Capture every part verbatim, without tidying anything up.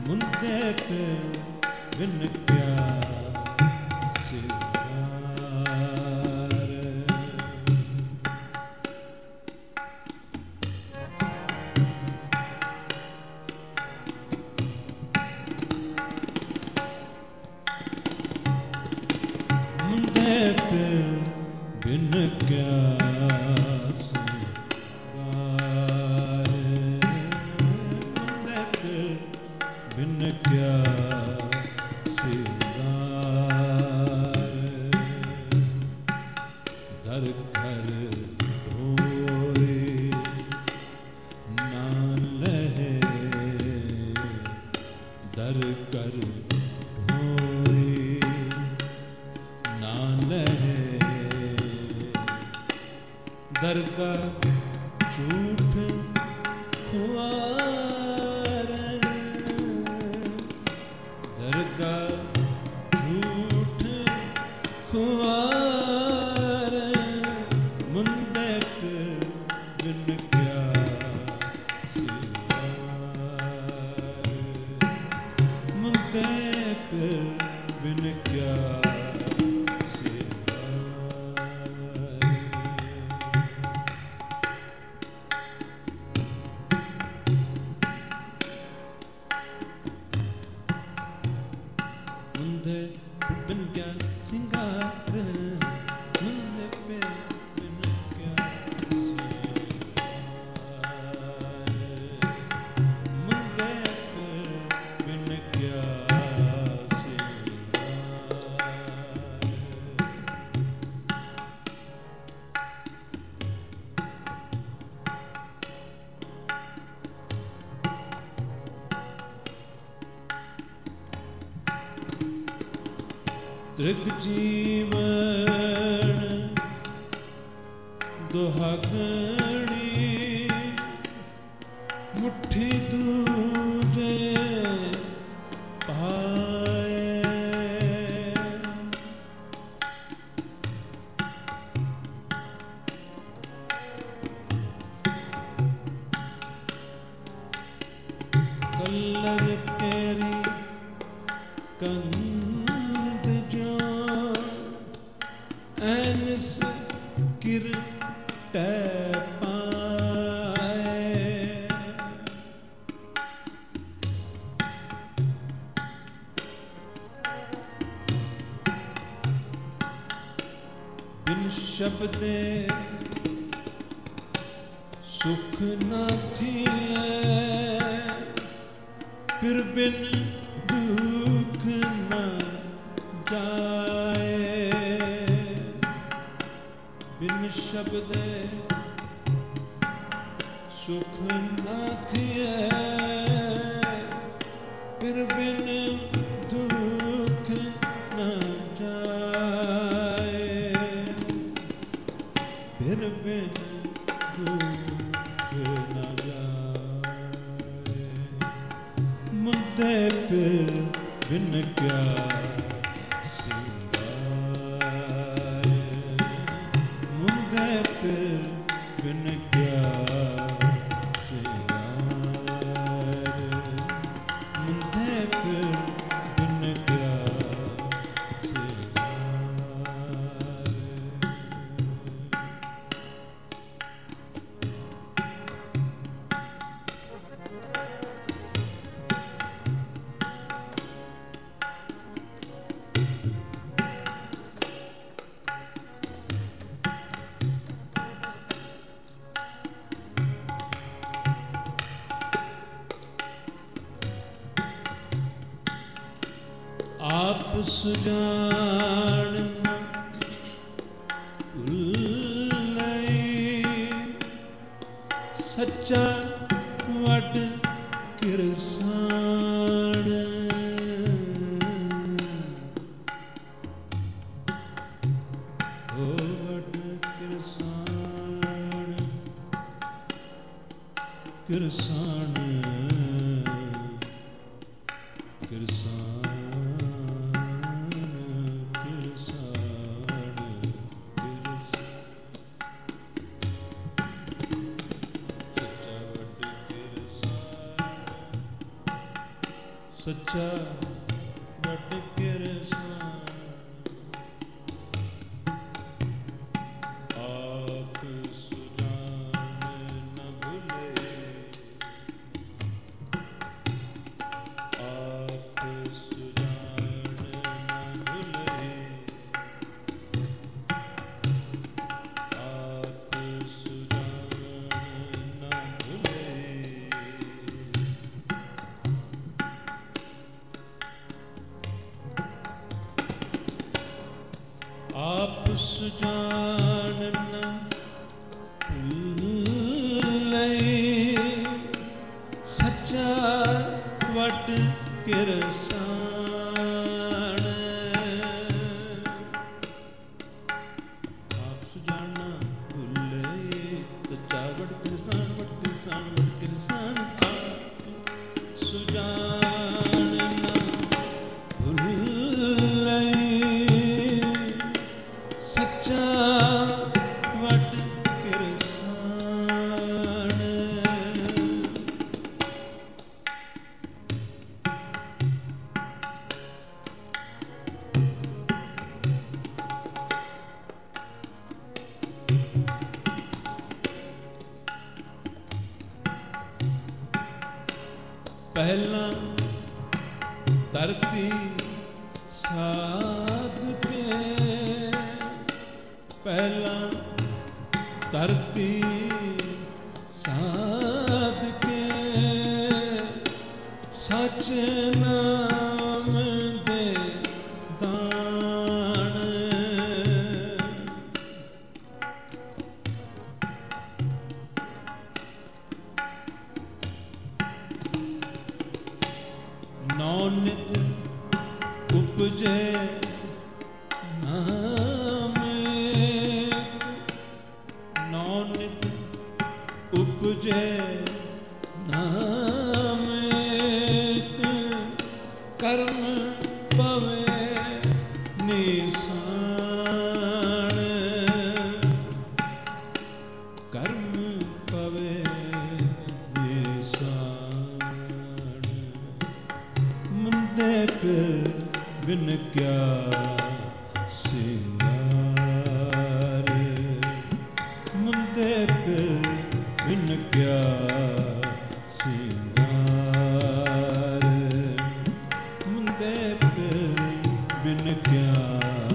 मुंदे पे बिन क्या सिंगार। मुंदे पे बिन क्या सिंगार। मुंदे पे बिन क्या सिंगार। दर घर ढोए ना लहे, दर कर ढोए ना लहे। दर का झूठ खुआर, दर का झूठ खुआर। मुंदे पे बिन क्या सिंगार। मुंदे पे बिन क्या सिंगार। मुंदे पे बिन क्या सिंगार। मुंदे पे बिन क्या सिंगार। मुंदे पे बिन क्या सिंगार। दृग जीवन दुहागणी, मुट्ठी दूजे पाए। कल्लर केरी कंद जो ऐनस किरटै पाए। बिन शब्दे सुख न थिए, फिर बिन दुख न जाए। बिन शब्दे सुख न थिए, फिर बिन दुख न जाए। फिर बिन दुख न जाए। मुंदे पे बिन क्या सिंगार। मुंदे पे बिन क्या सिंगार। मुंदे पे बिन क्या सिंगार। आप सुजान सच्चा वड किरसान। ओ वड किरसान, किरसान किरसान किरसान किरसान। सच्चा वड किरसान। सच्चा वट किरसान आप सुजान न भूले आप सुजान न भूले आप सुजान न भूले आप सुजान न भूले सच्चा वट किरसान आप सुजान न भूले सच्चा वट किरसान वट किरसान वट किरसान आप सुजान न भूले सच्चा वट किरसान पहला धरती साध के पहला धरती साध के सच नाम दे दान नौ नित उपजे नाम एक नौ नित उपजे नाम एक कर्म पवे निशान कर्म पवे निशान मुंदे फिर बिन क्या सिंगार मुंदे फिर बिन क्या सिंगार मुंदे फिर बिन क्या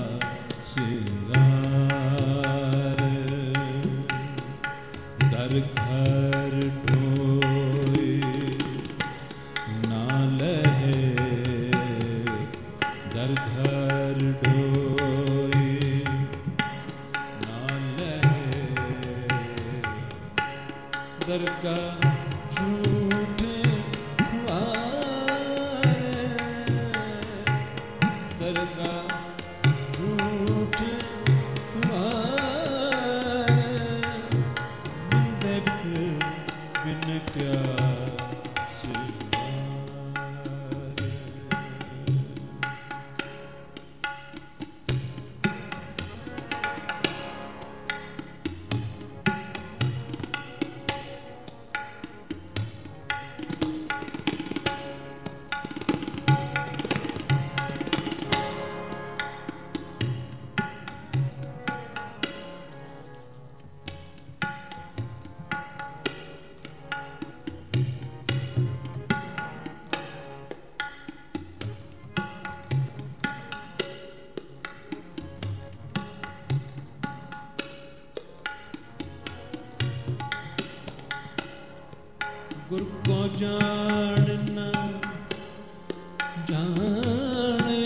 सिंगार दर घर ढोए ना लहे दर घर ढोए ना लहे दरगा झूठे खुआरे दरगा झूठे खुआरे बिंदे फिर बिन क्या गुर को जान न जाने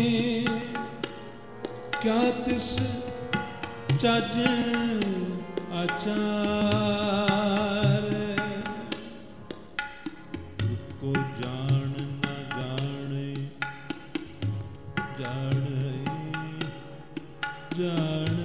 क्या तिस चज आचार गुर को जान न जाने जाने जाने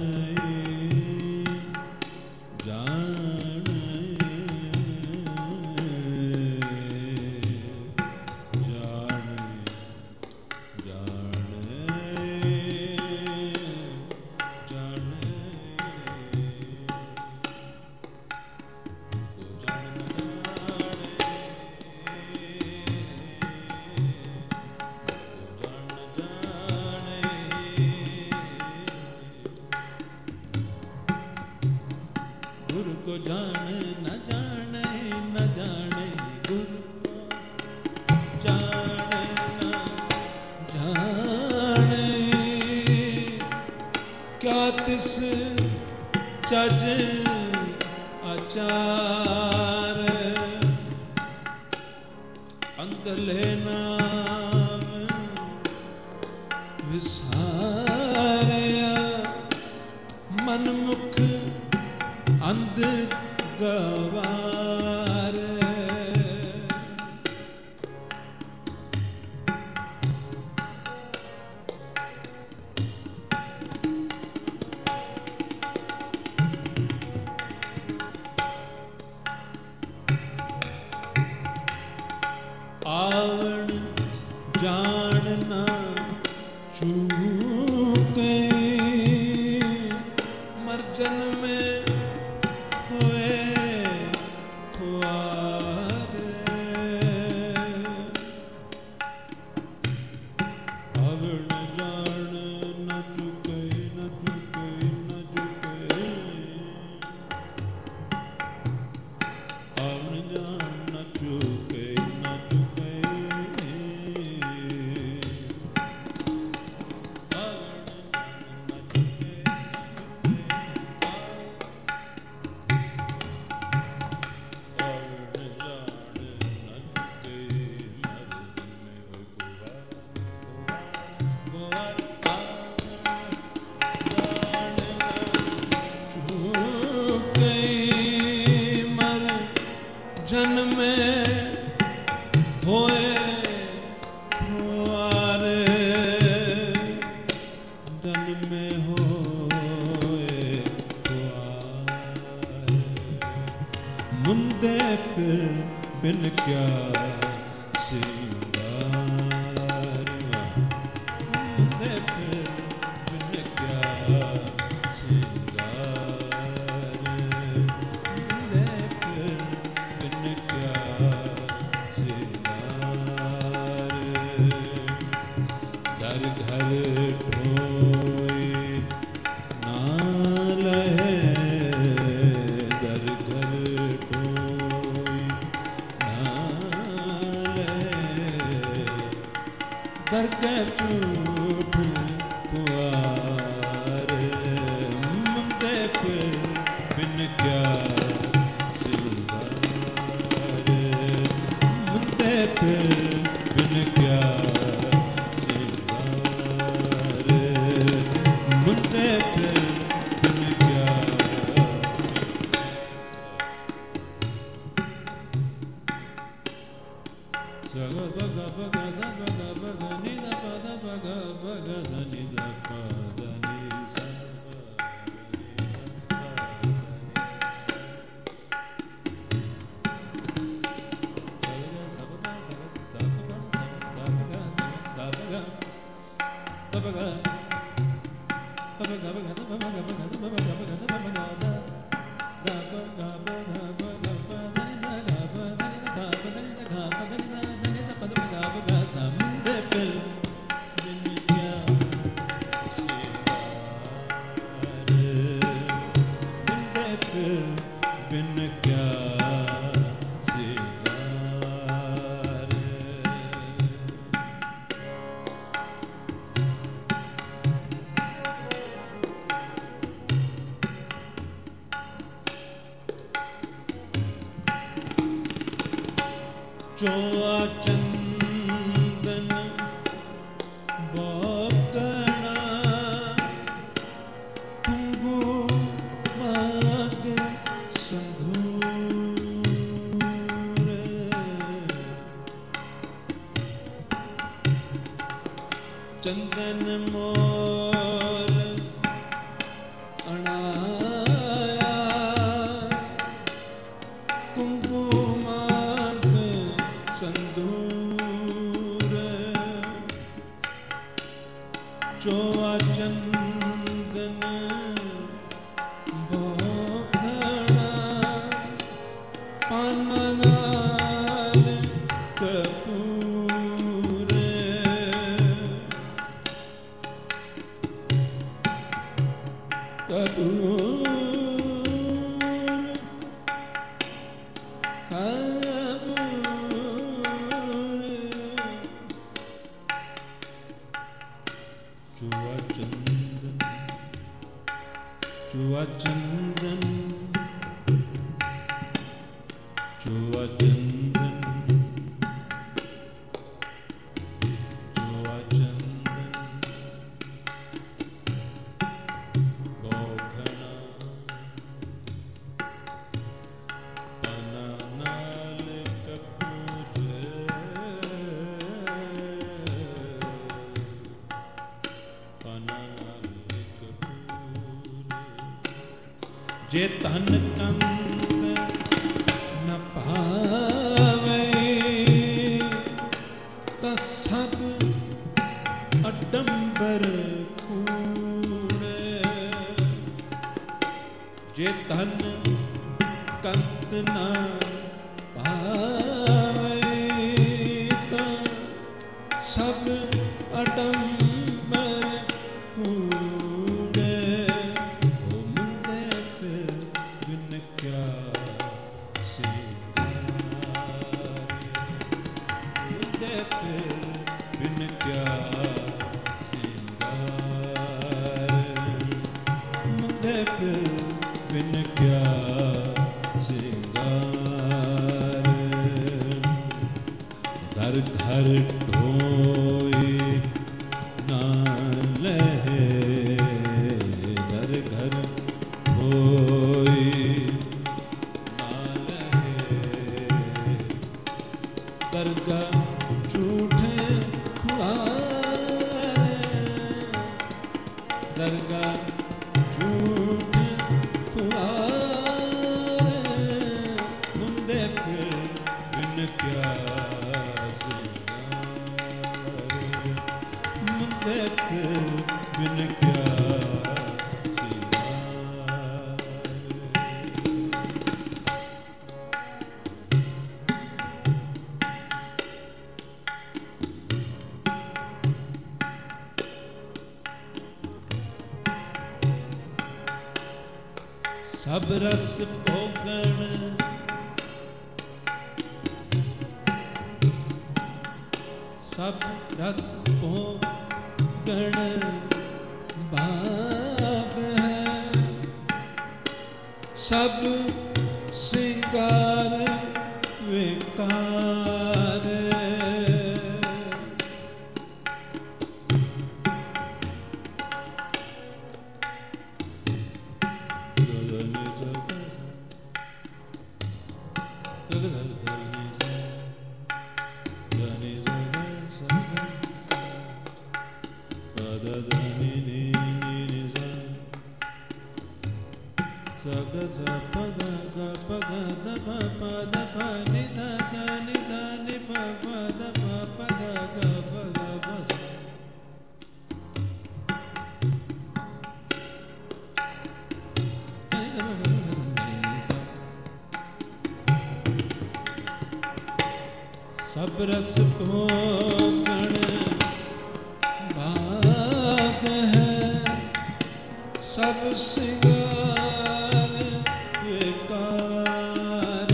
तिस चज आचार अंतले नाम विसारया मन मुख अंध गवार आवण जान न चूके मर्जन में होए खुआरे आवण जान न चूके न चूके न चूके आवण जान न चूके जन्म होए खुआरे जन्म होए खुआरे मुंदे फिर बिन क्या सिंगार मुंदे फिर बिन क्या सिंगार मुंदे फिर बिन क्या सिंगार घर घर ढोई ना लहे घर घर ढोई ना लहे घर के झूठ पुआर मुंदे फिर बिन क्या फिर बिन क्या सिंगार मुंदे फिर बिन क्या सग बग बग द बग बग नि द पद बग बग ध नि द पद नि सा बिन क्या सिंगार चोआ चंदन बोकड़ा कुंकुमाग संधूर चंदन मोर अणाया कुंकुमाग संधूर चोआ चंदन बोकड़ा पाननाल कपूर कपूर कपूर चोआ चंदन चुआ चंदन चुआ चंदन चुआ चंदन गोखना पना नाल कपूर पना नाल कपूर जे तन कंत न पावे ता सब अडंबर कूड़े जे तन कंत न पावे ता सब अडंबर कूड़े ओ मुंदे फिर बिन क्या सिंगार मुंदे फिर बिन क्या सिंगार मुंदे फिर बिन क्या सिंगार दर घर ढोए ना लहे दर घर ढोए ना लहे दरगाह झूठे खुआरे दरगाह झूठे खुआरे मुंदे फिर बिन क्या सिंगार मुंदे फिर बिन क्या सिंगार सब रस भोगण सब रस भोगण भाग है सब सिंगार विकार सब रस भोगण भाग है सब सिंगार विकार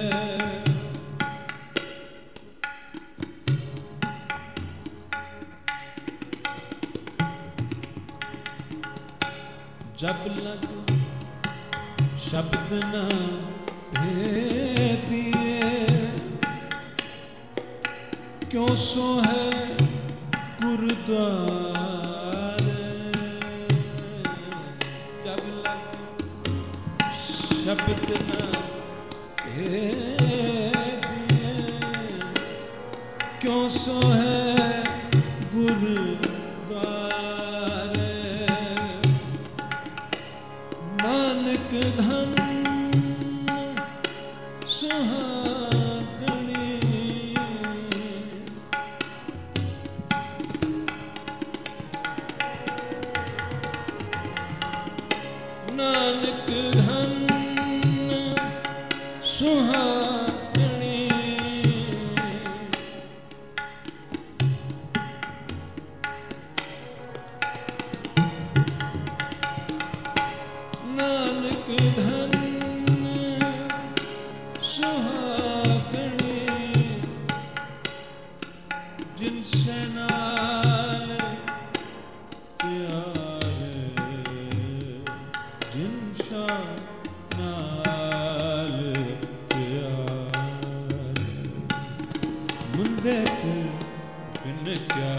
जब लग शब्द न भेदिए क्यों सो है गुरुद्वार जब लग शब्द न भेदिए क्यों सो है गुरुद्वार नानक धन सुहागणी नानक धन सुहागणी नानक धन सुहागणी जिनसे नाल प्यार जिनसे बिन क्या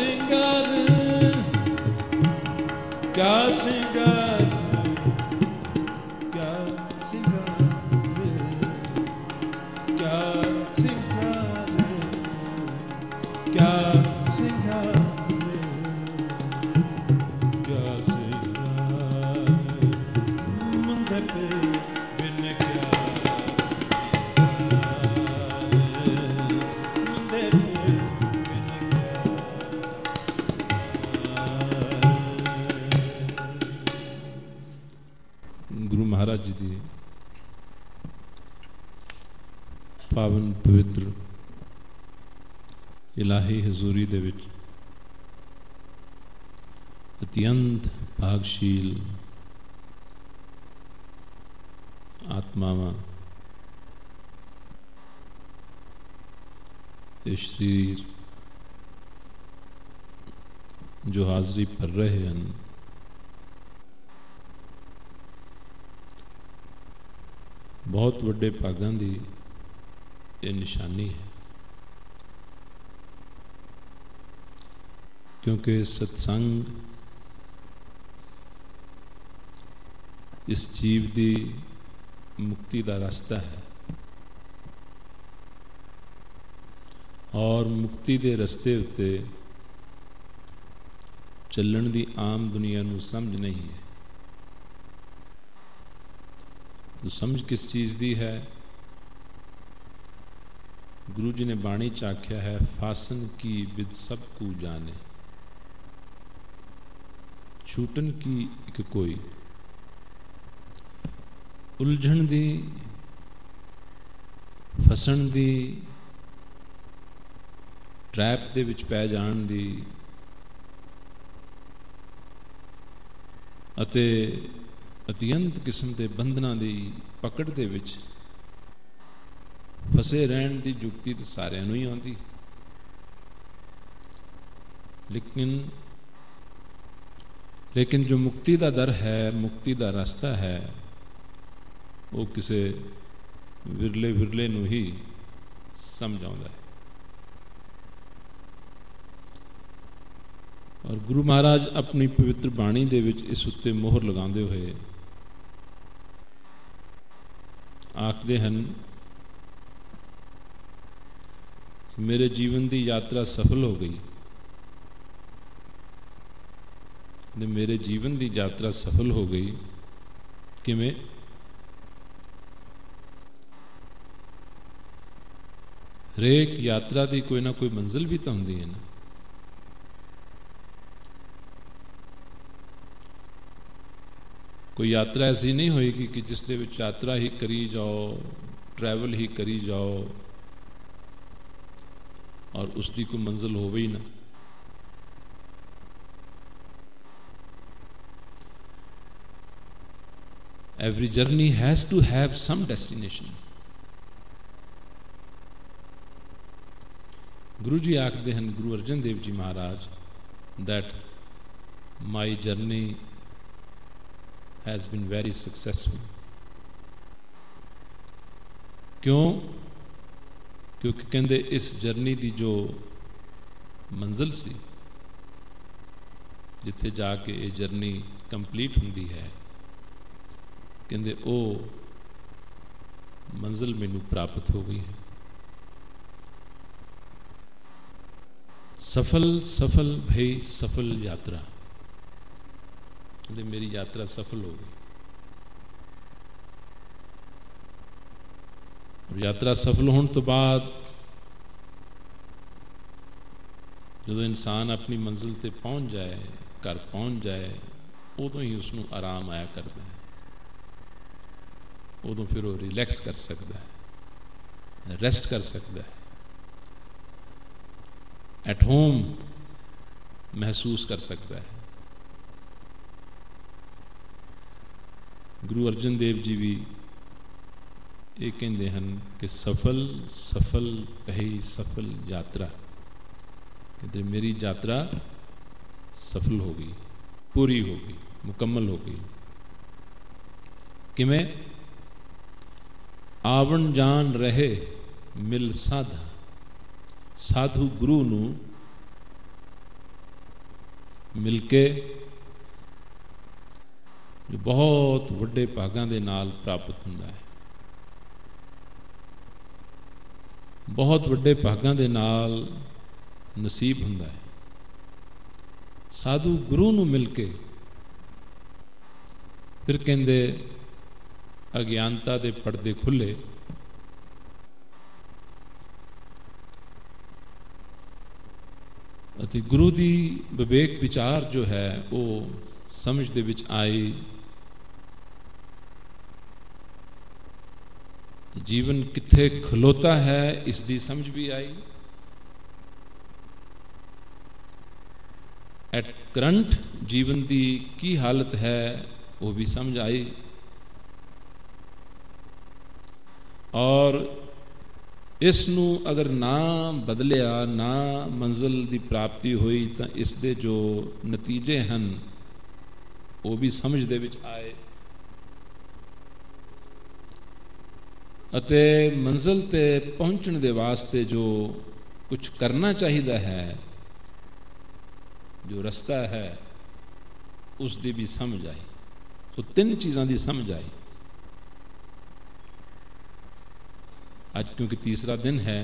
सिंगार क्या सिंगार क्या सिंगार क्या सिंगार क्या सिंगार क्या सिंगार मुंदे पे बिन क्या गुरु महाराज जी की पावन पवित्र इलाही हजूरी दे विच अत्यंत भागशील आत्मावां ये शरीर जो हाजरी भर रहे हैं बहुत वड्डे भागां दी ये निशानी है, क्योंकि सत्संग इस जीव की मुक्ति का रास्ता है और मुक्ति के रस्ते उत्ते चलण की आम दुनिया नूं समझ नहीं है। तो समझ किस चीज़ दी है? गुरु जी ने बाणी च आख्या है, फासन की बिद सब कू जाने, छूटन की एक कोई, उलझण दी फसन दी ट्रैप दे विच पै जाण दी अते अत्यंत किस्म के बंधना की पकड़ दे विच फसे रहन की जुगती तो सारिਆਂ ਨੂੰ ही आती, लेकिन लेकिन जो मुक्ति का दर है, मुक्ति का रास्ता है, वो किसी विरले विरले नूं ही समझ आउंदा है। और गुरु महाराज अपनी पवित्र बाणी दे विच इस उत्ते मोहर लगांदे हुए आखदे हन, मेरे जीवन की यात्रा सफल हो गई। मेरे जीवन की यात्रा सफल हो गई किवें? हरेक यात्रा की कोई ना कोई मंजिल भी तो होंदी है ना। कोई यात्रा ऐसी नहीं होएगी कि जिस दे विच यात्रा ही करी जाओ, ट्रैवल ही करी जाओ और उसकी कोई मंजिल हो ही ना। Every journey has to have some destination. गुरु जी आखते हैं, गुरु अर्जन देव जी महाराज, that my journey has been very successful. क्यों? क्योंकि कहते इस जर्नी की जो मंजिल सी, जिथे जाके ये जर्नी कंप्लीट होंदी है, कहते ओ मंजिल मैनू प्राप्त हो गई है। सफल सफल भई सफल यात्रा, कहते मेरी यात्रा सफल हो गई। और यात्रा सफल होने तो बाद जो इंसान अपनी मंजिल ते पहुँच जाए, घर पहुँच जाए, उदों ही उसनों आराम आया करता है, उदों फिर वो रिलैक्स कर सकता है, रेस्ट कर सकता है, एट होम महसूस कर सकता है। गुरु अर्जन देव जी भी ये कहते हैं कि सफल सफल भई सफल यात्रा, कहते मेरी यात्रा सफल हो गई, पूरी हो गई, मुकम्मल हो गई। किमें? आवन जान रहे मिल साधा, साधु गुरु नू मिल के जो बहुत वड्डे भागां दे नाल प्राप्त हुंदा है, बहुत वड्डे भागां दे नाल नसीब हुंदा है। साधु गुरु नूं मिल के फिर कहंदे अज्ञानता दे पर्दे खुले, अते गुरु दी विवेक विचार जो है वो समझ दे विच आए, जीवन किथे खलोता है इसकी समझ भी आई। एट करंट जीवन की की हालत है वो भी समझ आई, और इसनू अगर ना बदलिया, ना मंजिल की प्राप्ति हुई तो इसके जो नतीजे हैं वो भी समझ दे विच आए। अते मंजिल ते पहुंचने दे वास्ते जो कुछ करना चाहिए है, जो रास्ता है उसकी भी समझ आई। तो तीन चीज़ों की समझ आई। आज क्योंकि तीसरा दिन है,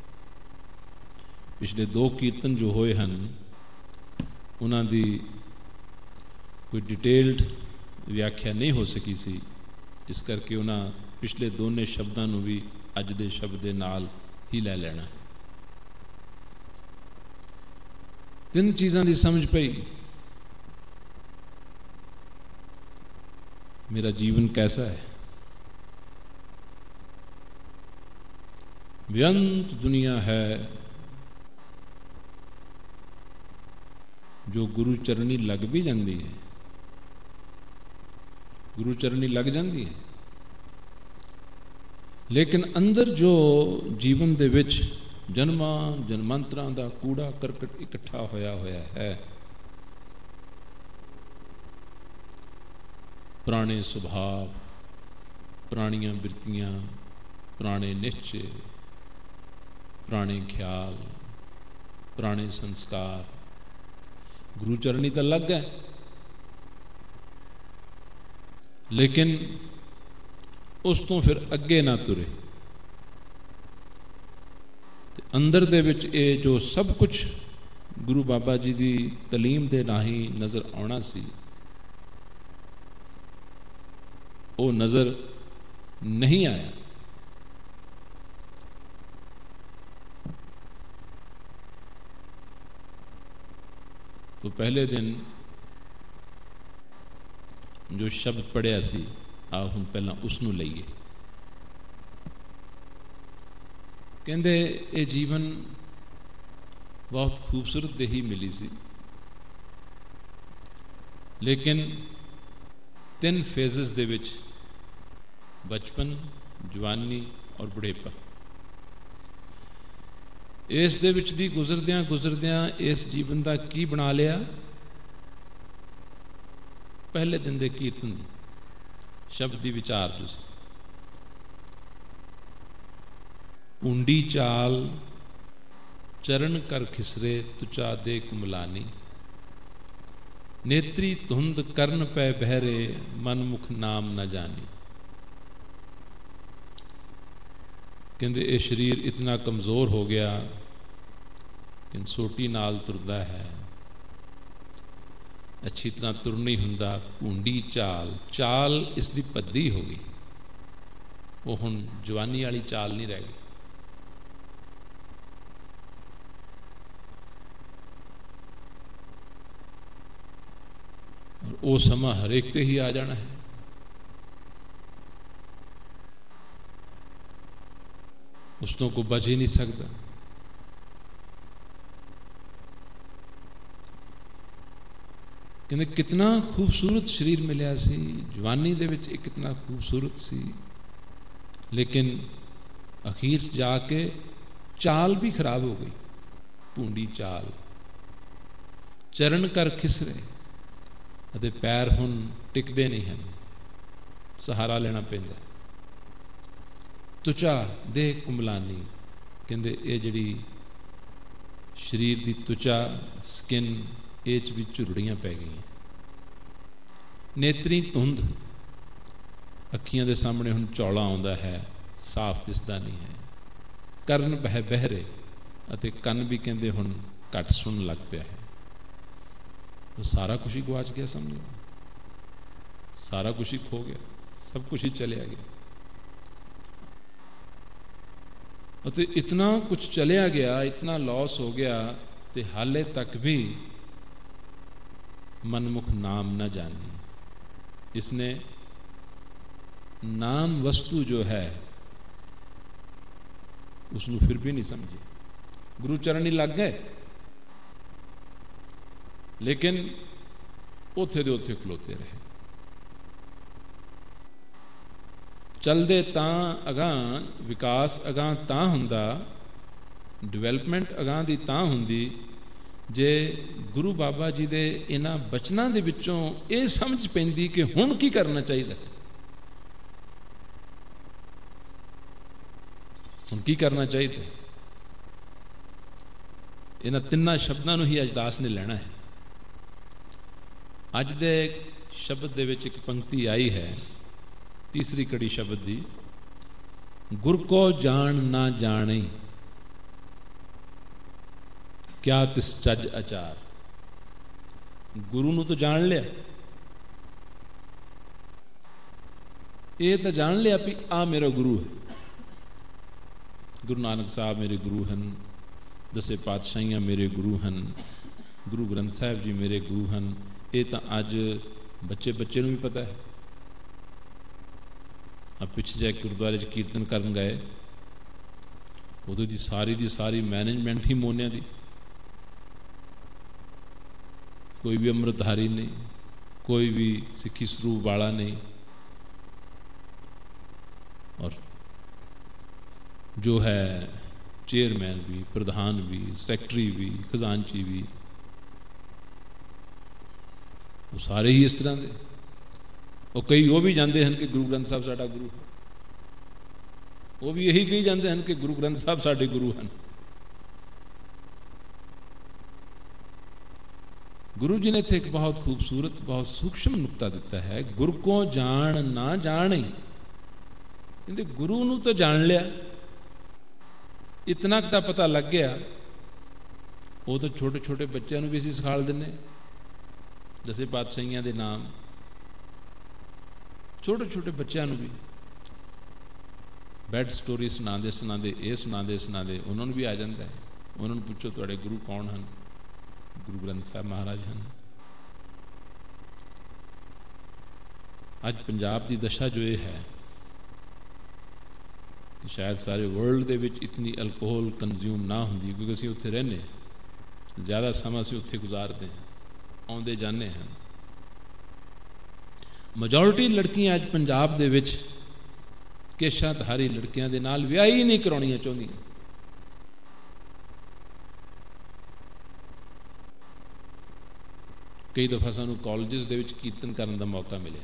पिछले दो कीर्तन जो होए हैं उन्हां दी कोई डिटेल्ड व्याख्या नहीं हो सकी सी, इस करके उन्हां पिछले दोनों शब्दों नूं भी अज दे शब्द दे नाल ही लै लेना। तीन चीज़ों की समझ पई। मेरा जीवन कैसा है, बेअंत दुनिया है जो गुरु चरणी लग भी जाती है, गुरु चरणी लग जाती है, लेकिन अंदर जो जीवन दे विच जन्मां जन्मांतरां दा कूड़ा करकट इकट्ठा होया होया है, पुराने सुभाव, पुरानियां बिरतियां, पुराने निश्चय, पुराने ख्याल, पुराने संस्कार, गुरु चरणी तो लग गए, लेकिन उस तो फिर अगे ना तुरे। अंदर दे विच ये जो सब कुछ गुरु बाबा जी की तलीम दे राही नज़र आना सी, वो नज़र नहीं आया। तो पहले दिन जो शब्द पढ़िया सी, आ हुण पहला उसनूं लईए। कहंदे ये जीवन बहुत खूबसूरत दे ही मिली सी, लेकिन तीन फेजेस दे विच, बचपन, जवानी और बुढ़ेपा, इस दे विच दी गुजरदियां गुजरदियां इस जीवन का की बना लिया। पहले दिन दे कीर्तन दी शब्द दी विचार जो सी, ऊंडी चाल चरण कर खिसरे तुचा दे कुमलानी, नेत्री धुंध कर्ण पै बहरे मन मुख नाम न जानी। कहते ये शरीर इतना कमज़ोर हो गया कि सोटी नाल तुरदा है, अच्छी तरह तुर नहीं हुंदा। ऊंडी चाल, चाल इसकी भद्दी हो गई, वो हुण जवानी वाली चाल नहीं रह गई। और वो समा हरेक ते ही आ जाना है। उस तो को बच ही नहीं सकता। कहते कितना खूबसूरत शरीर मिलया सी, जवानी दे विच कितना खूबसूरत सी, लेकिन अखीर जाके चाल भी खराब हो गई। भूंडी चाल, चरण कर खिसरे, अते पैर हुण टिकदे नहीं हैं, सहारा लेना पैंदा। तुचा देह कुमलानी, कहते ये जिहड़ी शरीर की तुचा स्किन ਇਹ 'ਚ ਵੀ ਝੁਰੜੀਆਂ ਪੈ ਗਈਆਂ। ਨੇਤਰੀ ਧੁੰਦ, ਅੱਖੀਆਂ ਦੇ ਸਾਹਮਣੇ ਹੁਣ ਚੌਲਾ ਆਉਂਦਾ ਹੈ, ਸਾਫ਼ ਦਿਸਦਾ ਨਹੀਂ ਹੈ। ਕਰਨ ਬਹਿ ਬਹਿਰੇ, ਅਤੇ ਕੰਨ ਵੀ ਕਹਿੰਦੇ ਹੁਣ ਘੱਟ ਸੁਣਨ ਲੱਗ ਪਿਆ ਹੈ। ਉਹ ਸਾਰਾ ਕੁਛ ਹੀ ਗਵਾਚ ਗਿਆ, ਸਮਝੋ ਸਾਰਾ ਕੁਛ ਹੀ ਖੋ ਗਿਆ, ਸਭ ਕੁਛ ਹੀ ਚਲਿਆ ਗਿਆ। ਅਤੇ ਇਤਨਾ ਕੁਛ ਚਲਿਆ ਗਿਆ, ਇਤਨਾ ਲॉस ਹੋ ਗਿਆ, ਤੇ ਹਾਲੇ ਤੱਕ भी मनमुख नाम न जानी। इसने नाम वस्तु जो है उसनू फिर भी नहीं समझी। गुरु चरण ही लग गए, लेकिन उथे दे उथे खलोते रहे। चलदे तां अगां, विकास अगां तां हुंदा, डिवेलपमेंट अगां दी तां हुंदी जे गुरु बाबा जी दे इन्हां बचनां दे विचों ये समझ पैंदी कि हुण की करना चाहिए, हुण की करना चाहिए। इन्हां तिन्नां शब्दां नूं ही अज दास ने लेना है। अज दे शब्द दे विच एक पंक्ति आई है, तीसरी कड़ी शब्द दी, गुर को जान ना जाने क्या तिस चज आचार। गुरु नूं तो जान लिया, ये तो जान लिया भी आ मेरा गुरु है। गुरु नानक साहब मेरे गुरु हैं, दसे पातशाहियां मेरे गुरु हैं, गुरु ग्रंथ साहिब जी मेरे गुरु हैं। ये तो अज बच्चे बच्चे नूं भी पता है। अब पिछले जाए गुरुद्वारे च कीर्तन करन गए, उदों दी सारी दी सारी मैनेजमेंट ही मोनिया दी, कोई भी अमृतधारी नहीं, कोई भी सिक्खी स्वरूप वाला नहीं, और जो है चेयरमैन भी, प्रधान भी, सैकटरी भी, खजानची भी, वो सारे ही इस तरह के। और कई वो भी जानते हैं कि गुरु ग्रंथ साहब साडा गुरु है, वो भी यही कही जाते हैं कि गुरु ग्रंथ साहब साडे गुरु हैं। गुरु जी ने इत्थे एक बहुत खूबसूरत, बहुत सूक्ष्म नुकता दिता है, गुर को जान ना जाने। कहते गुरु नूं तो जान लिया, इतना का पता लग गया, वो तो छोटे छोटे बच्चों भी असीं सिखा दिंदे, दसे पातशाहियां दे नाम छोटे छोटे बच्चों भी बैड स्टोरी सुनाते सुनाते ये सुनाते सुनाते उन्होंने भी आ जाता है। उन्होंने पूछो तुहाडे गुरु कौन हैं? गुरु ग्रंथ साहब महाराज हैं। अज पंजाब की दशा जो ये है कि शायद सारे वर्ल्ड दे विच इतनी अल्कोहल कंज्यूम ना होंदी, क्योंकि असीं उत्थे रहने, ज़्यादा समा असीं उत्थे गुजारते हैं, आउंदे जाने हैं। majority लड़कियां अज पंजाब दे विच केशाधारी लड़कियां दे नाल विआह ही नहीं कराउणियां चाहुंदियां। कई दफ़ा सानू कॉलेजिस दे विच कीर्तन करने का मौका मिले,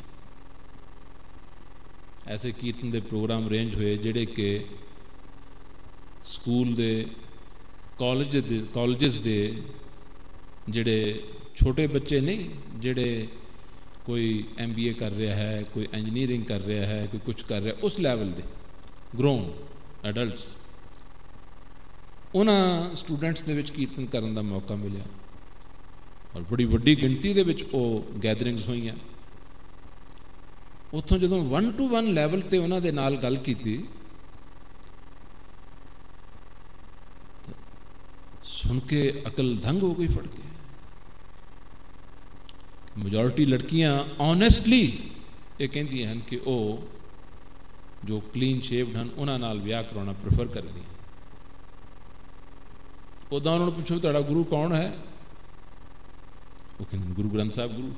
ऐसे कीर्तन के प्रोग्राम अरेंज हुए जिहड़े कि स्कूल दे कॉलेज दे कॉलेजिस दे जिहड़े छोटे बच्चे नहीं, जिहड़े कोई एम बी ए कर रहा है, कोई इंजीनियरिंग कर रहा है, कोई कुछ कर रहा है, उस लैवल दे ग्रोन एडल्ट्स, उन्हां स्टूडेंट्स दे विच कीर्तन करने का मौका मिले, और बड़ी वड्डी गिणती दे विच वो गैदरिंग्स होईयां। उत्थों जदों वन टू वन लैवल ते उन्हां दे नाल गल कीती, सुन के अकल दंग हो गई फड़ के। मेजॉरिटी लड़कियां ऑनेस्टली ये कहती हैं कि वो जो क्लीन शेव्ड हैं उन्हां नाल विआह कराउणा प्रेफर करदी। उदां उन्होंने पूछो तुहाडा गुरु कौन है? वो कहते गुरु ग्रंथ साहब गुरु।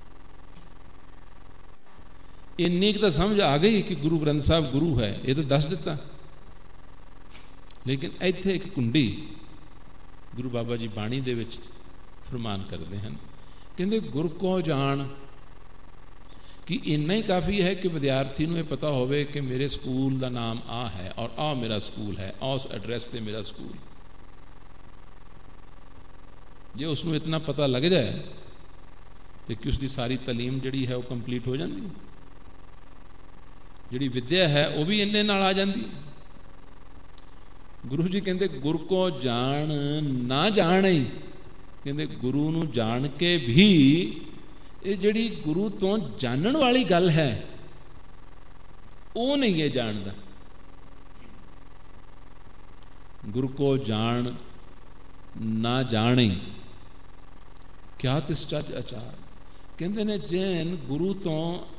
इन्नी तो समझ आ गई कि गुरु ग्रंथ साहब गुरु है, ये तो दस दिता। लेकिन इत्थे एक कुंडी गुरु बाबा जी बाणी दे विच फरमान करते हैं, कहते गुर को जान कि इन्ना ही काफ़ी है कि विद्यार्थी नूं ये पता होवे कि मेरे स्कूल का नाम आ है और आ मेरा स्कूल है, आ उस एड्रैस से मेरा स्कूल। जे उसनूं इतना पता लग जाए तो कि उसकी सारी तलीम जिहड़ी है वो कंप्लीट हो जाती, जिहड़ी विद्या है वो भी इन्ने नाल आ जाती। गुरु जी कहते गुर को जान ना जान ही, कहते गुरु नूं जान के भी ये जिहड़ी गुरु तो जानन वाली गल है वो नहीं है जानदा। गुरु को जान ना जाने क्या तिस चज आचार, कहते ने जैन गुरु तो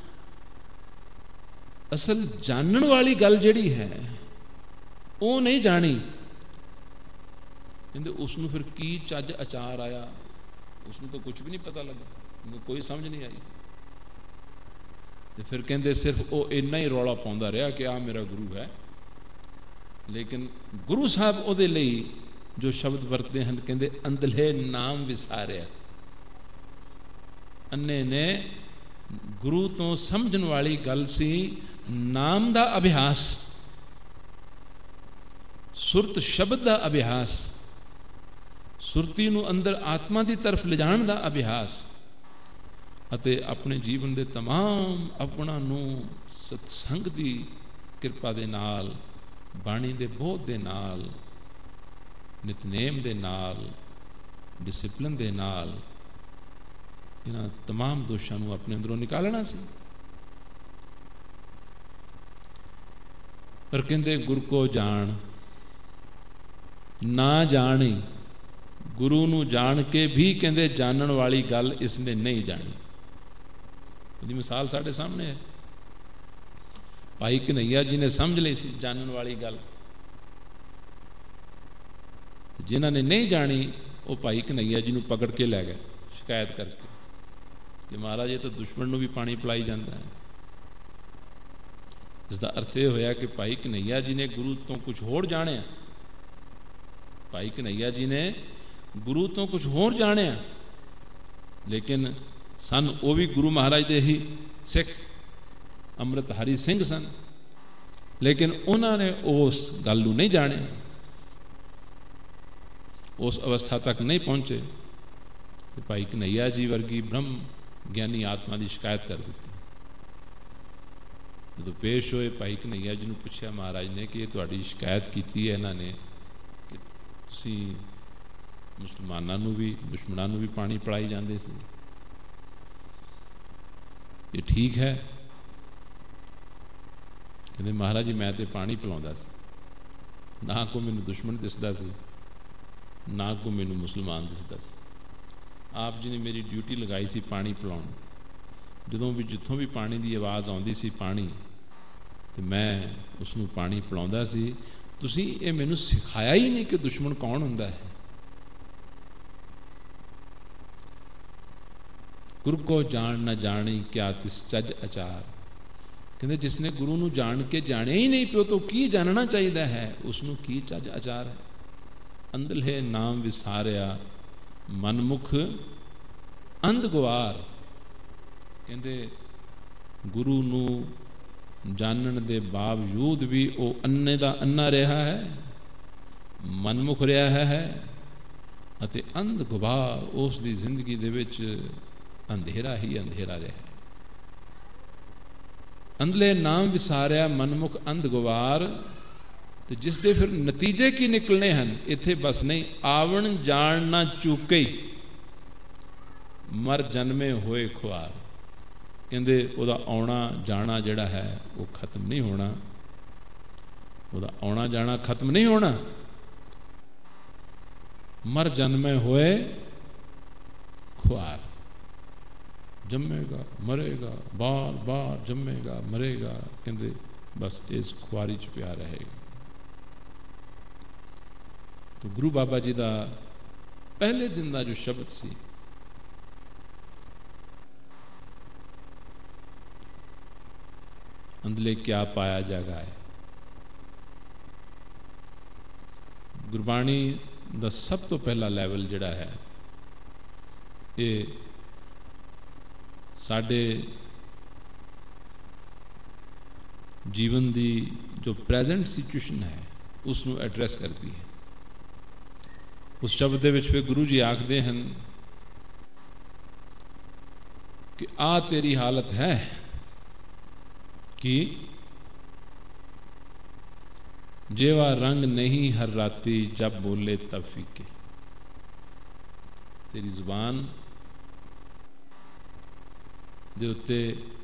असल जानन वाली गल जिहड़ी है वो नहीं जानी, कहते उसनूं फिर की चज आचार आया, उसनूं तो कुछ भी नहीं पता लगा, कोई समझ नहीं आई। तो फिर कहते सिर्फ वो इन्ना ही रौला पाउंदा रहा कि आ मेरा गुरु है, लेकिन गुरु साहब उहदे लई जो शब्द वरते हैं कहते अंधले नाम विसारिया। अन्ने ने गुरु तो समझण वाली गल सी नाम दा अभ्यास, सुरत शब्द दा अभ्यास, सुरती नूं अंदर आत्मा की तरफ ले जाण दा अभ्यास, अते अपने जीवन दे तमाम अपना नूं सत्संग दी किरपा दे नाल, बाणी दे बोध दे नाल, नितनेम दे नाल, डिसिपलिन दे नाल इन्हां तमाम दोषां नूं अपने अंदरों निकालना सी। पर कहंदे गुर को जान ना जानी, गुरु नूं जान के भी कहंदे जानन वाली गल इसने नहीं जानी। उसकी मिसाल साढ़े सामने है, भाई कन्हैया जी ने समझ ली सी जानन वाली गल, जिन्हां ने नहीं जानी वो भाई कन्हैया जी नूं पकड़ के लै गए शिकायत करके कि महाराज ये तो दुश्मन नूं भी पानी पिलाई जाता है। इसका अर्थ यह होया कि भाई कन्हैया जी ने गुरु तो कुछ होर जानिया, भाई कन्हैया जी ने गुरु तो कुछ होर जानिया, लेकिन सन वो भी गुरु महाराज दे ही सिख अमृतधारी सिंह सन, लेकिन उन्होंने उस गल नूं नहीं जानिया, उस अवस्था तक नहीं पहुंचे। तो भाई कन्हैया जी वर्गी ब्रह्म ज्ञानी आत्मा की शिकायत कर दी। जो पेश होए भाई कन्हैया जी ने पूछा महाराज ने कि तुहाडी शिकायत की है इन्होंने कि तुसी मुसलमानों नूं भी दुश्मनों नूं भी पानी पिलाई जाते सी, ये ठीक है? कहते महाराज जी मैं तो पानी पिलाउंदा सी, ना को मैनू दुश्मन दिसदा सी ना को मैनू मुसलमान दिसदा सी। आप जी ने मेरी ड्यूटी लगाई सी पानी पिलाउण, जदों भी जिथों भी पानी की आवाज़ आउंदी सी पानी तो मैं उसनूं पानी पिलाउंदा सी। तुसीं ये मैनू सिखाया ही नहीं कि दुश्मन कौन हुंदा है। गुरु को जान ना जानी क्या तिस चज आचार, कहते जिसने गुरु नूं जान के जाने ही नहीं पियो तो की जानना चाहिए है, उसनूं की चज आचार है। अंधले नाम विसारिया मनमुख अंध गुआर, कहते गुरु नूं जानन दे बावजूद भी वो अन्ने दा अन्ना रहा है, मनमुख रहा है, अते अंध गुआर उस दी जिंदगी दे विच अंधेरा ही अंधेरा रहा है। अंधले नाम विसारिया मनमुख अंध गुआर, तो जिसके फिर नतीजे की निकलने हैं इत्थे बस नहीं, आवन जान ना चूके मर जन्मे होए खुआर, कहते वह आना जाना जड़ा है वो खत्म नहीं होना, वह आना जाना खत्म नहीं होना, मर जन्मे होए खुआर, जमेगा मरेगा बार बार जमेगा मरेगा, कहते बस इस खुआरी च पिया रहेगा। तो गुरु बाबा जी का पहले दिन का जो शब्द सी, अंधले क्या पाया जगाए, गुरबाणी का सब तो पहला लैवल जिहड़ा है ये साडे जीवन की जो प्रेजेंट सिचुएशन है उसनूं एड्रैस करती है। उस शब्द दे विच फिर गुरु जी आखते हैं कि आ तेरी हालत है कि जेवा रंग नहीं हर राती जब बोले तब फीके। तेरी जुबान दे उत्ते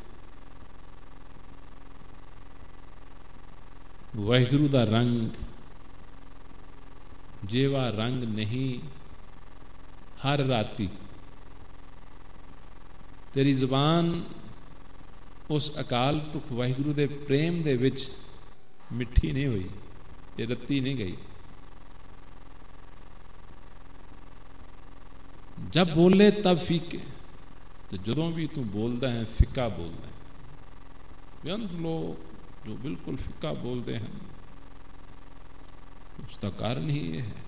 वाहिगुरु दा रंग जेवा रंग नहीं हर राती। तेरी जुबान उस अकाल पुरख वाहिगुरु दे प्रेम दे विच मिठी नहीं हुई, ये रत्ती नहीं गई। जब बोले तब फीके, तो जदों भी तू बोलता है फिक्का बोलता है। बेअंत लोग जो बिल्कुल फिक्का बोलते हैं उसका कारण ही ये है,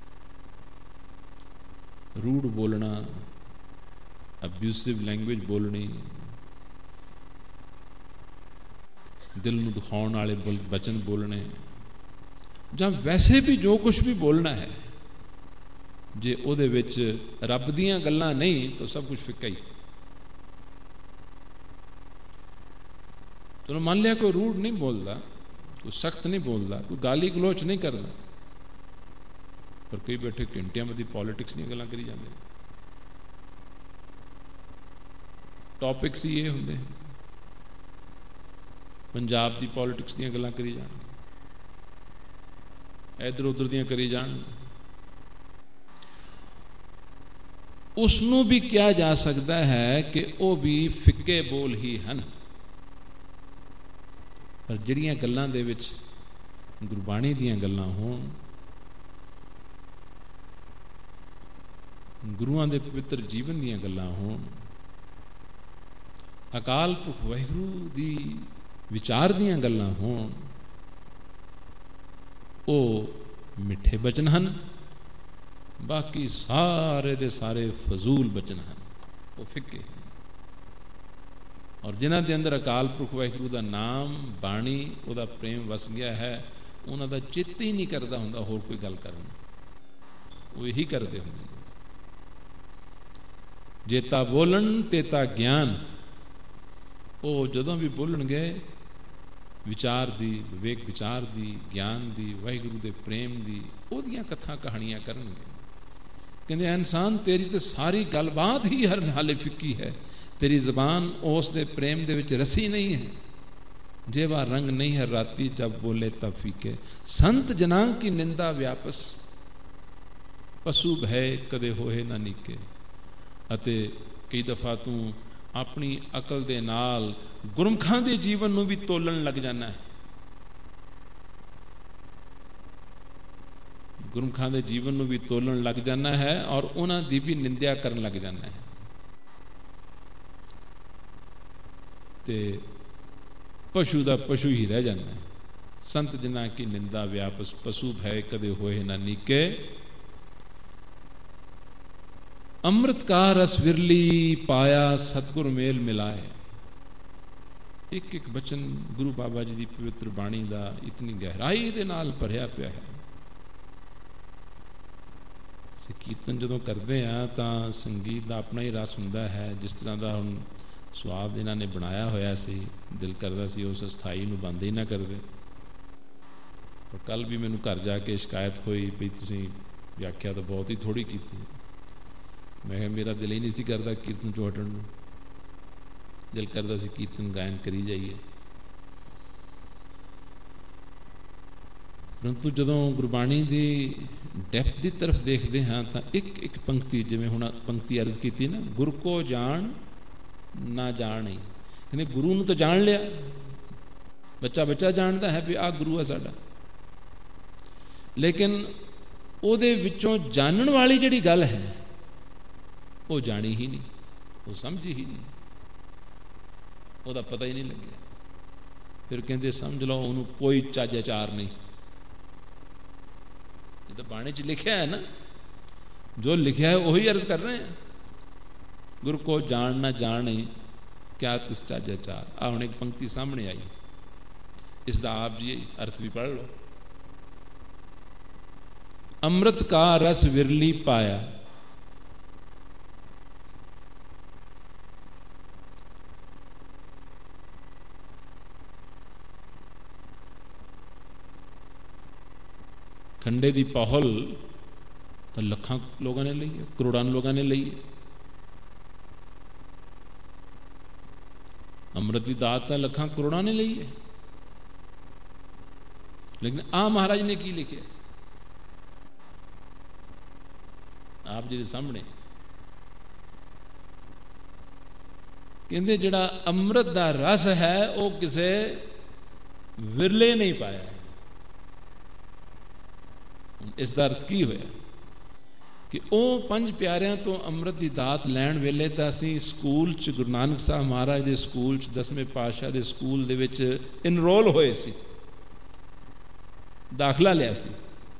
रूड बोलना, अब्यूसिव लैंग्वेज बोलनी, दिल नूं दुखाउण वाले वचन बोलने, जब वैसे भी जो कुछ भी बोलना है जे उहदे विच रब दीयां गल्लां नहीं तो सब कुछ फिक्का ही। चलो मान लिया कोई रूड नहीं बोलता, कोई सख्त नहीं बोलता, कोई गाली गलोच नहीं करता, पर कई बैठे घंटियां बदी पॉलिटिक्स दी गल्लां करी जांदे, टॉपिक्स ही ये हुंदे, पंजाब दी पॉलिटिक्स दी गल्लां करी जाण, इधर उधर दी करी जाण। उसनूं भी किया जा सकता है कि वह भी फिक्के बोल ही हैं, पर जिहड़ियां गल्लां दे विच गुरबाणी दीयां गल्लां होण, गुरुआं दे पवित्र जीवन दीयां गल्लां होण, अकाल पुरख वाहिगुरू दी विचार दीयां गल्लां होण, वो मिठे बचन हैं, बाकी सारे दे सारे फजूल बचन हैं, वो फिक्के हैं। और जिन्हां दे अंदर अकाल पुरख वाहिगुरू दा नाम बाणी उहदा प्रेम वस गया है, उन्हां दा चित्त ही नहीं करता हुंदा होर कोई गल करन, वो यही करते हुंदे। जेता बोलन तेता ज्ञान, वो जदों भी बोलणगे विचार दी, विवेक विचार दी, ज्ञान दी, वाहिगुरू दे प्रेम दी, ओदियां कथा कहानियां करनगे। कहते इंसान तेरी तो सारी गलबात ही हर हाले फिक्की है, तेरी जबान उस दे प्रेम दे विच रसी नहीं है। जेवा रंग नहीं है राती जब बोले तब फीके। संत जना की निंदा व्यापस, पशु भय कदे होए ना नीके। अते कई दफा तू अपनी अकल दे नाल गुरमुखां दे जीवन नूं भी तोलन लग जाना है, गुरमुखां दे जीवन नूं भी तोलन लग जाना है और उन्हां दी भी निंदा करन लग जाना है। ते पशु दा पशु ही रह जाना है। संत जना की निंदा व्यापस, पशु भय कदे होए ना नीके। अमृत का रस विरली पाया सतगुर मेल मिलाए। एक एक बचन गुरु बाबा जी की पवित्र बाणी का इतनी गहराई दे नाल भरिया पिया है। असीं कीर्तन जदों करते हैं तो संगीत का अपना ही रस हुंदा है। जिस तरह का हुण स्वाद इन्हां ने बनाया होया सी, दिल करदा सी उस अस्थाई नूं बंद ही ना करदे। पर कल भी मैनूं घर जाके शिकायत हुई भी तुसीं व्याख्या तो बहुत ही थोड़ी की। मैं कहा मेरा दिल ही नहीं सी करदा कीर्तन चों हटण नूं, दिल करदा सी कीर्तन गायन करी जाइए। परंतु जदों गुरबाणी की डेप्थ की तरफ देखते हाँ तो एक एक पंक्ति, जिवें हुण पंक्ति अर्ज की ना, गुर को जान ना जान ही। कहते गुरु नूं तो जान लिया, बच्चा बच्चा जानता है भी आ गुरु है साडा, लेकिन उहदे विचों जानन वाली जिहड़ी गल है वो जानी ही नहीं, वो समझी ही नहीं, ਉਹਦਾ पता ही नहीं लगे। फिर कहते समझ लो उन्होंने कोई ਚੱਜ ਆਚਾਰ नहीं। ये तो बाणी च लिखा है ना, जो लिखा है वही अर्ज कर रहे हैं। गुरु को जान ना जाने क्या तिस ਚੱਜ ਆਚਾਰ। आ हुण एक पंक्ति सामने आई, इसका आप जी अर्थ भी पढ़ लो। अमृत का रस विरली पाया। खंडे दी पहल तो लखां लोगों ने ली है, करोड़ों लोगों ने ली है। अमृत की दात तो लखां करोड़ों ने ली है, लेकिन आ महाराज ने की लिखे आप जी के सामने कहते जिहड़ा अमृत का रस है वो किसे विरले नहीं पाया है। इसका अर्थ की होया कि वह पंज प्यारियां तो अमृत की दात लैण वेले तो असी स्कूल च गुरु नानक साहब महाराज के स्कूल च दसवें पातशाह के स्कूल दे विच इनरोल होए सी, दाखला लिया सी।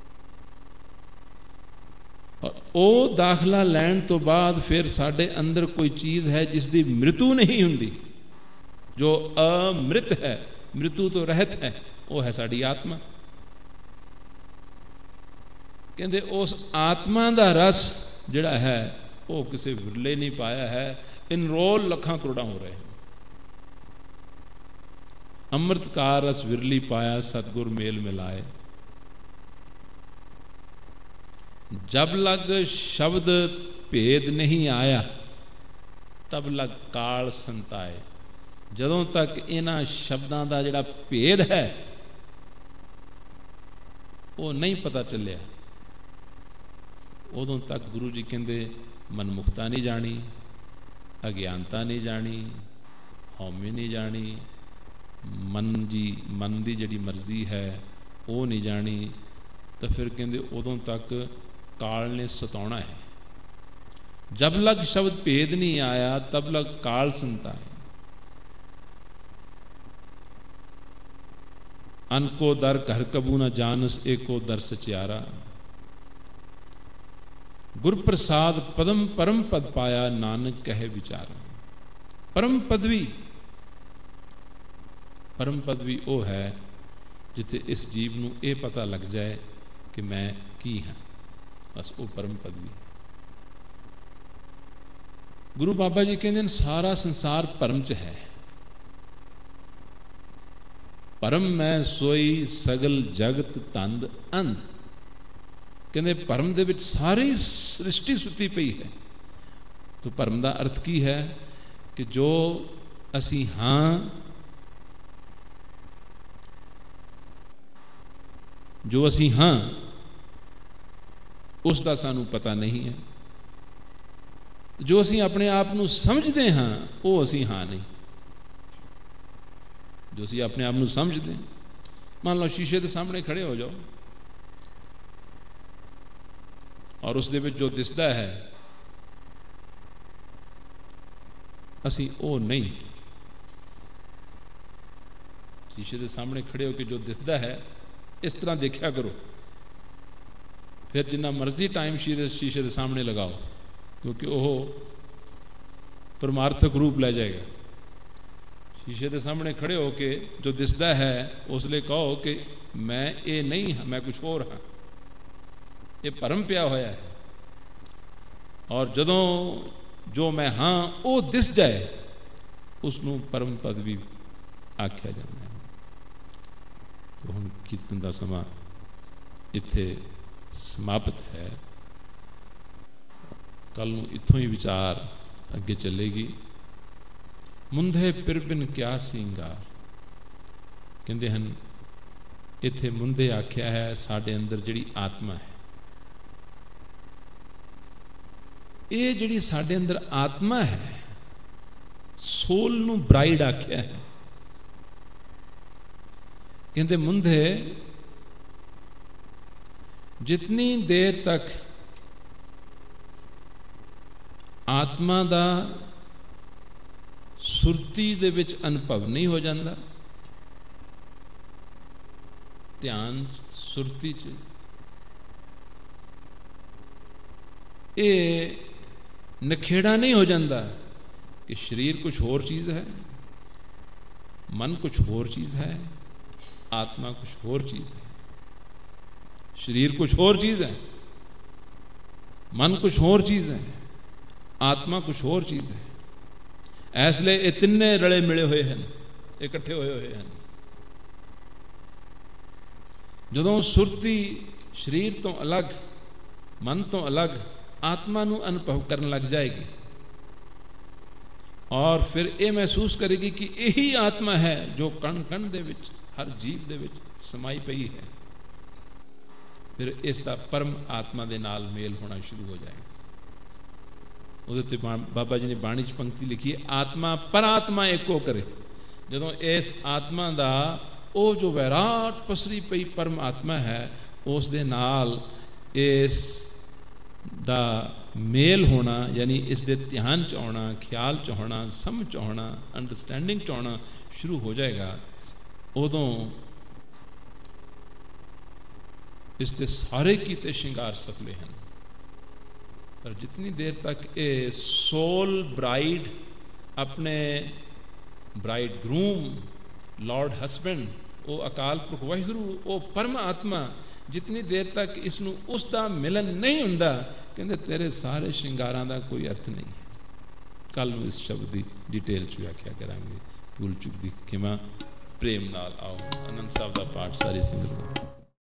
और वो दाखला लैण तो बाद फिर साडे अंदर कोई चीज़ है जिसकी मृत्यु नहीं हुंदी, जो अमृत है, मृत्यु तो रहत है, वो है साड़ी आत्मा। कहते उस आत्मा का रस जिहड़ा है वो किसी विरले नहीं पाया है। इनरोल लखां करोड़ां हो रहे हैं। अमृत का रस विरली पाया सतगुर मेल मिलाए, जब लग शब्द भेद नहीं आया तब लग काल संताए। जदों तक इन्हां शब्दां दा जिहड़ा भेद है वो नहीं पता चलिया, उदों तक गुरु जी कहते मनमुखता नहीं जानी, अज्ञानता नहीं जानी, हौमे नहीं जानी, मन जी मन की जिहड़ी मर्जी है वो नहीं जानी। तो फिर कहते उदों तक काल ने सताउणा है। जब लग शब्द भेद नहीं आया तब लग काल संताए। अनको दर घर कबू न जानस एको दर सचियारा। गुर प्रसाद पदम परम पद पाया नानक कहे विचार। परम पदवी, परम पदवी वो है जिथे इस जीव नूं ये पता लग जाए कि मैं की हाँ, बस वो परम पदवी। गुरु बाबा जी कहते हैं सारा संसार परम च है। परम मैं सोई सगल जगत तंद अंध। कहते परम दे विच सारी सृष्टि सुती पई है। तो परम का अर्थ की है कि जो असी हाँ जो असी हाँ उसका सानू पता नहीं है। जो असी अपने आप नू समझते हाँ वो असी हाँ नहीं। जो असी अपने आप नू समझते हैं, मान लो शीशे के सामने खड़े हो जाओ और उस दे विच जो दिसदा है असी ओ नहीं। शीशे के सामने खड़े होकर जो दिसदा है इस तरह देखा करो, फिर जिन्ना मर्जी टाइम शीशे शीशे के सामने लगाओ, क्योंकि वह परमार्थक रूप लै जाएगा। शीशे के सामने खड़े होके जो दिसदा है उसले कहो कि मैं ये नहीं हाँ, मैं कुछ और हाँ। ये परम पिया होया है। और जदों जो मैं हाँ वो दिस जाए उसनों परम पद भी आख्या जाता है। तो हुण कीर्तन का समा इत्थे समाप्त है। कल नूं इत्थों ही विचार अगे चलेगी। मुंधे पिर बिन क्या सिंगार। कहते हैं इत्थे मुंधे आख्या है साडे अंदर जिहड़ी आत्मा है। ये जिहड़ी साडे अंदर आत्मा है, सोल नूं ब्राइड आख्या है। कहते मुंधे जितनी देर तक आत्मा दा सुरती दे विच अनुभव नहीं हो जाता, ध्यान सुरती च, ये नखेड़ा नहीं हो जाता कि शरीर कुछ होर चीज़ है, मन कुछ होर चीज़ है, आत्मा कुछ होर चीज़ है। शरीर कुछ होर चीज़ है, मन कुछ होर चीज़ है, आत्मा कुछ होर चीज़ है। इसलिए ये तिन्ने रले मिले हुए हैं, इकट्ठे होए हुए हैं। जदों सुरती शरीर तो अलग, मन तो अलग, आत्मा नूं अनुभव करन लग जाएगी और फिर ये महसूस करेगी कि यही आत्मा है जो कण कण दे विच, हर जीव दे विच समाई पई है। फिर इसका परम आत्मा दे नाल मेल होना शुरू हो जाएगा। उहदे बाबा जी ने बाणी च पंक्ति लिखी है, आत्मा पर आत्मा एको करे। जदों इस आत्मा दा ਉਹ जो वैराट पसरी पई परम आत्मा है, उस दे नाल इस दा मेल होना, यानी इस दे ध्यान च आना, ख्याल च होना, समझ च होना, अंडरस्टैंडिंग च होना शुरू हो जाएगा। उदों इस दे सारे कीते श्रृंगार सफले हैं। पर जितनी देर तक ये सोल ब्राइड अपने ब्राइड ग्रूम लॉर्ड हसबैंड, वो अकाल पुरख वाहिगुरू, वो परम आत्मा, जितनी देर तक इसनू उसका मिलन नहीं हुंदा, कहते तेरे सारे श्रृंगारां दा कोई अर्थ नहीं है। कल इस शब्द की डिटेल च व्याख्या करांगे। भूल चुक दी खिमा, प्रेम नाल आओ आनंद साहब का पाठ सारी संगत।